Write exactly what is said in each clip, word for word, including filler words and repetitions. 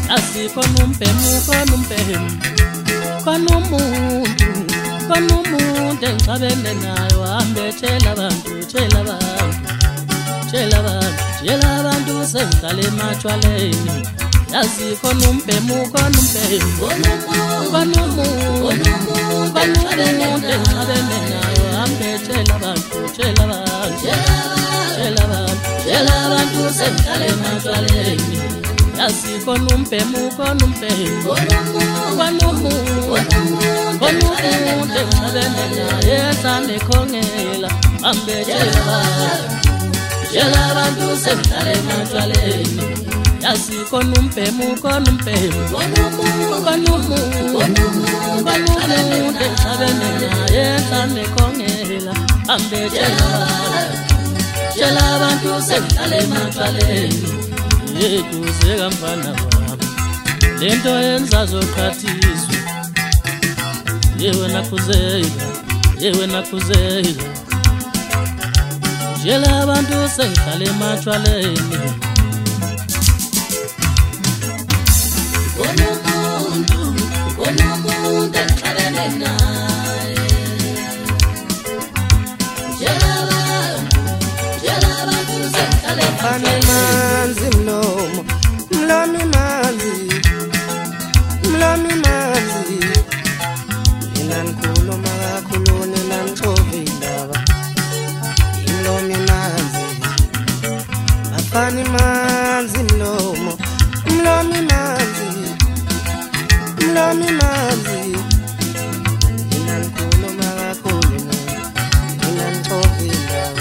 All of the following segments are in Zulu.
asikhona umbhemu khona umbhemu khona umuntu khona umuntu engicabene nayo hambe tshela abantu tshela abantu tshela abantu tshela abantu sengihlale ematshwaleni yazi khona umbhemu khona umbhemu khona umuntu khona umuntu engicabene nayo hambe tshela abantu tshela abantu tshela abantu tshela abantu sengihlale ematshwaleni yazi khona umbhemu khona umbhemu khona umuntu khona umuntu engicabene naye ethane khongela hambe tshela abantu tshela abantu sengihlale ematshwaleni yazi khona umbhemu khona umbhemu khona umuntu khona umuntu engicabene naye ethane khongela hambe tshela abantu tshela abantu sengihlale ematshwaleni yeduze kamfana wami lento yenza zoqhathiswa yewe nakhuzela yewe nakhuzela tshela abantu sengihlale ematshwaleni khona umuntu khona umuntu engicabene naye tshela abantu tshela abantu sengihlale ematshwaleni mlomo mlomi manzi mlomi manzi inankhuluma kakhulu ninanxove indaba mlomi manzi afani manzi mlomo mlomi manzi mlomi manzi inankhuluma kakhulu ninanxove indaba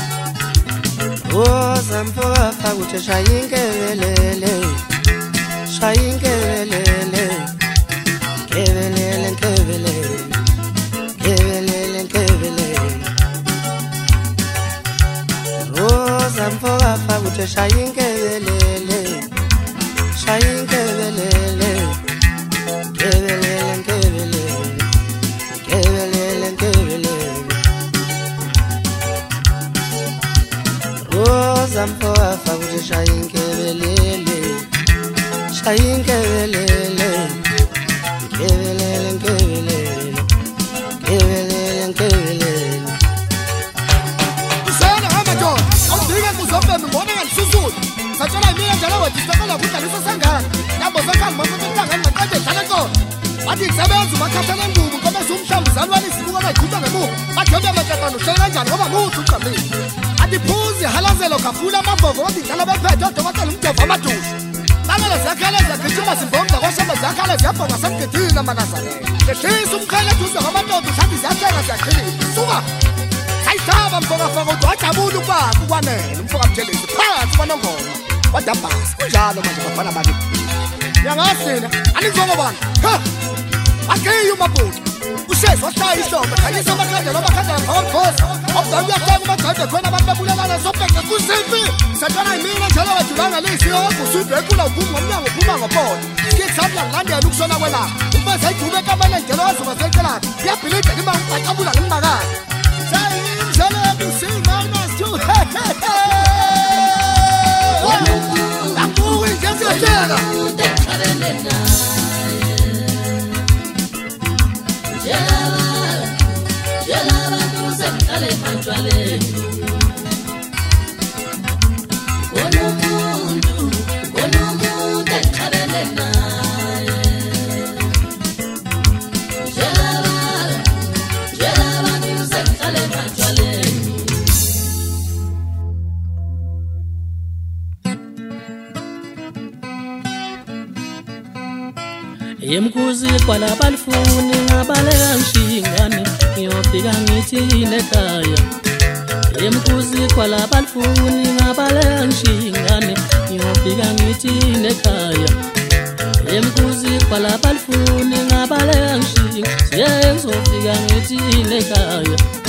woza mfoka fakuthi shayinkelele shayinkelele kelele kelele kelele kelele woza mfoka fakuthi shayinkelele shayinkelele kelele kelele kelele kelele woza mfoka fakuthi shayinkelele shayinkelele kelele kelele kelele kelele usana amadoda awudinga kuzobhema ngibona ngalisuzulu sathola mina njalo wathi sicela ukudlalisa sangana nabo sakhambi mafuthi intangani maqede dlala khona bathi ngisebenza umakhahlana engubo ngoba sumhlambi zalwane isibuka bayikhutha ngemuva bathi amakatano uhlele kanjani ngoba muthi uqamile athi phuzi halazelo khafula amavovo wathi dlala bephethe odokotela umjovo amadusha bangela zakhala zakhithi simbonga kwashamba zakhala ziyabhonga semgedina manazane lehlisa umkhaya duze kwamadoda uhlathi ziyathenga ziyaqhilisa suka sayisaba mfoka faka kodwa wajabula ukuba kwanele umfoka mthelezi phansi kwanongoma wadabhasa kunjalo manje bafana bakithi yangasina anizongo bani ha akiyo mabhuti ushezi wahlaya ihlombe khanyisa amakhandela amakhandela ngawamkhosa obda uyahleka umagade khona abantu babulelana sobheke kusimpi satana imina njalo wajulanga lisi yokusudwe ekula uphuma ngomnyango uphuma ngopona skitsabla ngilandela ukusona kwelapha umfezi ayidube ekamane njalo wazuka secelapha iyabhilide lima ngibacabula ngimbakazi sayindlela yokusinga unastu akuwe njeziyoteka khona umuntu khona umuntu engicabene naye tshela abantu tshela abantu sengihlale ematshwaleni yemkhuzi kwalabalifuni ngabaleka ngishingane ngiyofika ngithini ekhaya yemkhuzi kwalabalifuni ngabaleka ngishingane ngiyofika ngithini ekhaya yemkhuzi kwalabalifuni ngabaleka ngishingane ngizofika ngithini ekhaya